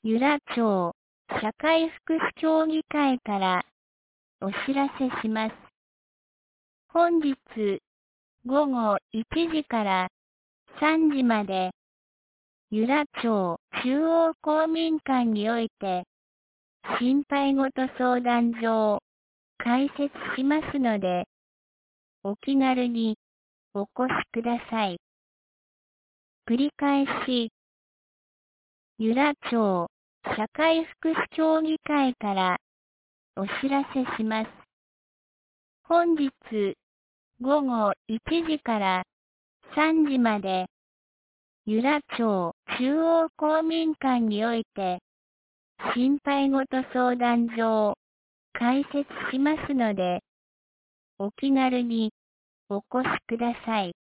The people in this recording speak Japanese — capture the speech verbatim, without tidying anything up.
由良町社会福祉協議会からお知らせします。本日ごごいちじからさんじまで、由良町中央公民館において、心配ごと相談所を開設しますので、お気軽にお越しください。繰り返し、由良町社会福祉協議会からお知らせします。本日ごごいちじからさんじまで、由良町中央公民館において、心配ごと相談所を開設しますので、お気軽にお越しください。